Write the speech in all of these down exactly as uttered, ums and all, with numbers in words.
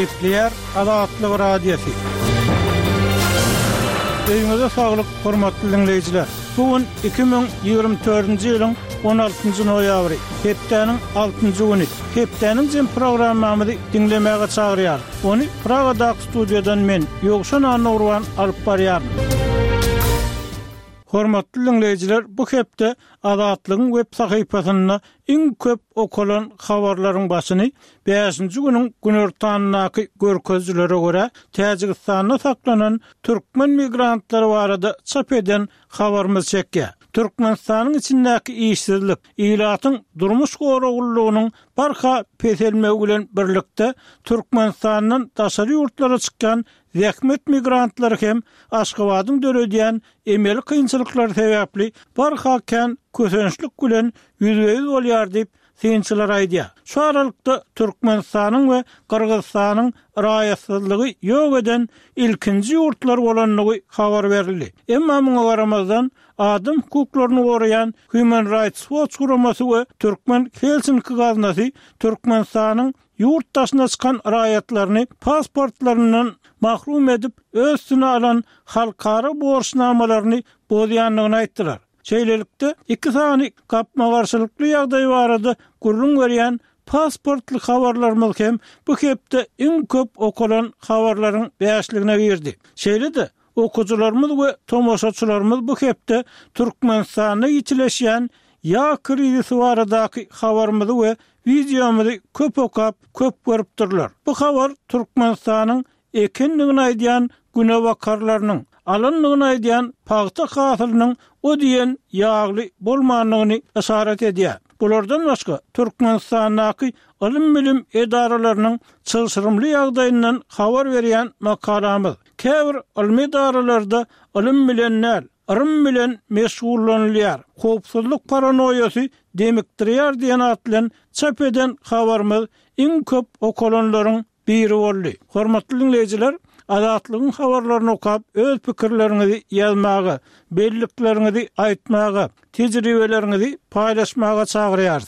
Gepler Adatlyk radiosu. Öýüňizde saglyk, hormatly dinleýijiler. Bugün iki bin ýygrimi dördünji ýylyň on altynjy noýabry, hepdeniň altynjy güni. Hepdeniň jem programmamyzy dinlemäge çagyrýar. Ony Pragada studiýadan men Ýogşan Anurwan alyp barýar. Hormatly dinleýijiler, bu hepde Adatlygyň web sahypasyna iň köp okulan habarlaryň başyny beşinji güniň günortanynaky görkezlere görä Täjikistanda saklanan türkmen migrantlary barada çap eden habarymyz çekýär. Türkmenistanyň içindäki işsizlik, ilatyň durmuş goragullygynyň barha peselmegi bilen birlikde Türkmenistanyň daşary ýurtlara çykkan zähmet migrantlary hem Aşgabatyň döredýän emeli kynçylyklar sebäpli barha kän kösençlik bilen ýüzüýüz bolýar diýip synçylar aýdýar. Şu aralykda Türkmenistanyň we Kyrgyzstanyň raýatsyzlygy ýok eden ilkinji ýurtlar bolanlygy habar berildi. Emma muňa garamazdan adam hukuklaryny goraýan Human Rights Watch guramasy we Türkmen Helsinki gaznasy Türkmenistanyň yurttaşyna çykan raýatlaryny pasportlarynyň mahrum edip özüne alan halkara borçnamalaryny bozýanlygyny aýtdylar. Şeýlelikde iki sany gapma garşylykly ýagdaý barada gurrun berýän pasportly habarlarymyz hem bu hepde iň köp okulan habarlaryň beşligine girdi. Şeýle-de okujularymyz we tomoşaçylarymyz bu hepde Türkmenistanyň ýitileşýän ýa krizisi baradaky habarymyzy we videomyzy köp okap, köp görüp durlar. Bu habar Türkmenistanyň ekenligini aýdýan günebakarlarynyň alanlygyny aýdýan paýta hasylynyň o diýen ýagly bolmanlygyny esaret edýär. Bulardan başga Türkmenistanyň ilim bilim edaralarynyň çylşyrymly ýagdaýyndan habar berýän makalamyz. Käbir ilmi edaralarda ilim bilenler, ırım bilen meşgullanýar. Howpsuzlyk paranoýasy demikdirýär diýen atlan çap eden habarymyz iň köp okulanlaryň biri boldy. Hormatly dinleýijiler, Adatlygyň habarlaryny okap, öz pikirleriňizi ýazmagy, belliklerinizi aýtmagy, tejribelerinizi paýlaşmaga çagyrýarys.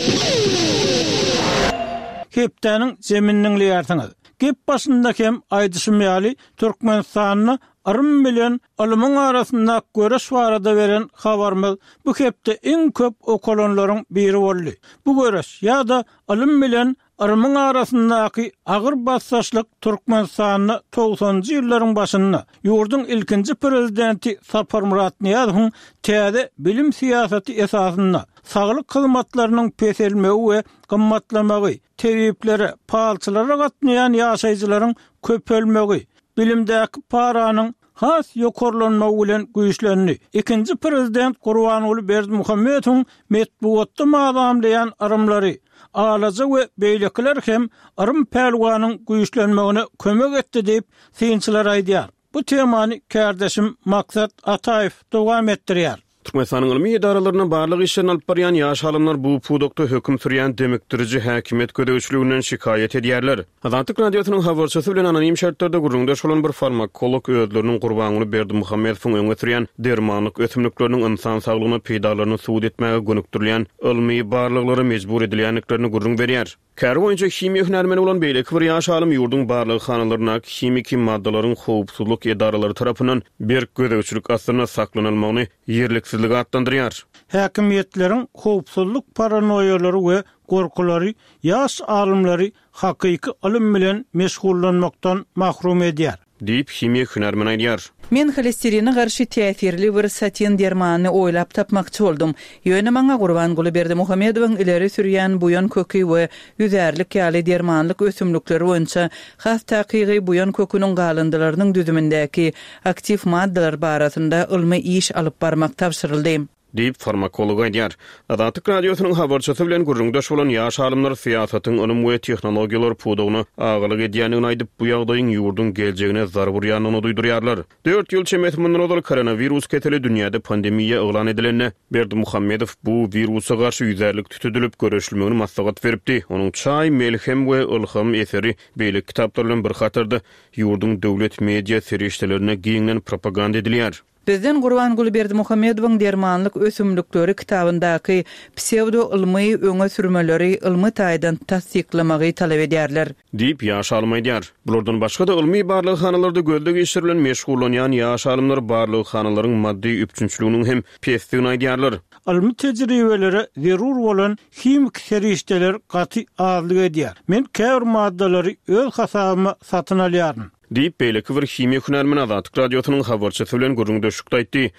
Hepdeniň zemininiň ýartyňyz. Gep başynda hem aýdyşmaly Türkmenistanyň yrym bilen ilmiň arasynda göreş barada beren habarymyz bu hepde iň köp okulanlaryň biri boldy. Bu göreş ýa-da ilim bilen yrymyň arasyndaky agyr bassaşlyk Türkmenistanyň togsanjy ýyllaryň başynda ýurdun ilkinji prezidenti Sapar Murat Niýazowyň täze bilim siýasaty esasynda saglyk hyzmatlarynyň peselmegi we gymmatlamagy, tebiplere, palçylara gatnaýan ýaşaýjylaryň köpelmegi, bilimdäki paranyň has ýokarlanmagy bilen güýçlendi. Ikinji prezident Gurbanuly Berdimuhammedowyň metbuatda maýamlayan arymlary alaja we beýlekler hem arym pelwanyň güýçlenmegine kömek etdi diýip synçylar aýdýar. Bu temany kärdeşim Maksat Ataýew dowam etdirýär. Türkmenistanyň ilmi edaralarynyň barlyk işlerini alyp barýan ýaş alimler bu pudokda höküm sürýän demekdiriji häkimet gödäwçiliginden şikayet edýärler. Adatlyk radiosynyň habarçysy bilen anonim şartlarda gurrundaş bolan bir farmakolog özleriniň Gurbanyny Berdimuhammedowyň öňe sürýän dermanlyk ösümlikleriniň insan saglygyna peýdalaryny suwd etmäge gönükdirilýän ilmi barlyklary mejbur edilýänliklerini gurrun berýär. Kär boýunça himiýa hünärmeni bolan beýleki bir ýaş alim ýurdun barlyk hanalaryna kimiki maddalaryň howpsuzlyk edaralary tarapyndan berk gödäwçilik astyna saklanylmagyny ýerliksizlik atlandyrýar. Häkimiýetleriň howpsuzlyk paranoýalary we gorkulary ýaş alimlary hakyky ilim bilen meşgullanmakdan mahrum edýär. Diýip himiýa hünärmeni aýdýar. Men holesterine garşy täsirli bir satin dermanyny oýlap tapmakçy boldum. Ýöne maňa Gurbanuly Berdimuhammedowyň ileri sürýän buýan köki we ýüzärlik ýaly dermanlyk ösümlikleri boýunça has takygy buýan köküniň galyndylarynyň düzümindäki aktiv maddalar barasynda ilmi iş alyp barmak tapşyryldy. Diýip farmakolog aýdýar. Adatlyk radiosynyň habarçysy bilen gurrundaş bolan ýaş alimler siýasatyň ilim we tehnologiýalar pudogyny agylyk edýänini aýdyp bu ýagdaýyň ýurdun geljegine zar burýanyny duýdurýarlar. dört ýyl çemetmenden odal koronavirus keteli dünýäde pandemiýa eglan edilende Berdimuhammedow bu virusa garşy ýüzärlik tütüdülip göreşilmegini maslahat beripdi. Onuň çaý, melhem we ilham eseri beýle kitaplar bilen bir hatarda ýurdun döwlet media serişdelerine giňlen propaganda edilýär. Bizden Gurbangul Berdimuhammedowyň Dermanlyk ösümlükleri kitabyndaky pseudo-ilmi öňe sürmeleri ilmi taýdan tasdiklamagy talap edýärler. Diýip ýaş almaýdýar. Bulardan başga da ilmi barlykhanalarda gözde geçirilen meşgulanýan ýaş alymlar barlykhanalarynň maddi üpçünçlüğiniň hem pesdigini aýdýarlar. Ilmi tejribeleri zerur bolan kimik serişdeler gaty azlyk edýär. Men käbir maddalary öz hasabyma satyn alýaryn. Diýip beýleki bir himiýa hünärmeni Azatlyk radiosynyň habarçysy bilen gurrundaşlyk aýtdy.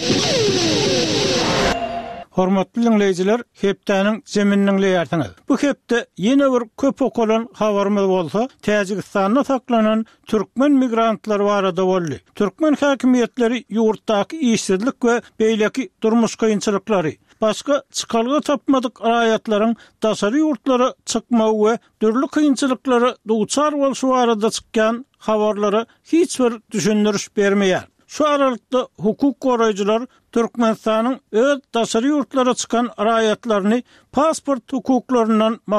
Hormatly dinleýijiler, hepdäniň zemininiň leýärsiňiz. Bu hepde ýene bir köp okulan habarymyz bolsa, Täjikistanda saklanan türkmen migrantlar barada boldy. Türkmen häkimetleri ýurtdaky işsizlik we beýleki durmuş kynçylyklary, başga çykalga tapmadyk aýatlaryň dasary ýurtlara çykmagy we dürli kynçylyklary duçar bolşy barada çykkan habarlary hiç bir düşündiriş bermeýär. Şu aralykda hukuk goraýjylar Türkmenistanyň öz dasary ýurtlara çykan aýatlaryny pasport hukuklaryndan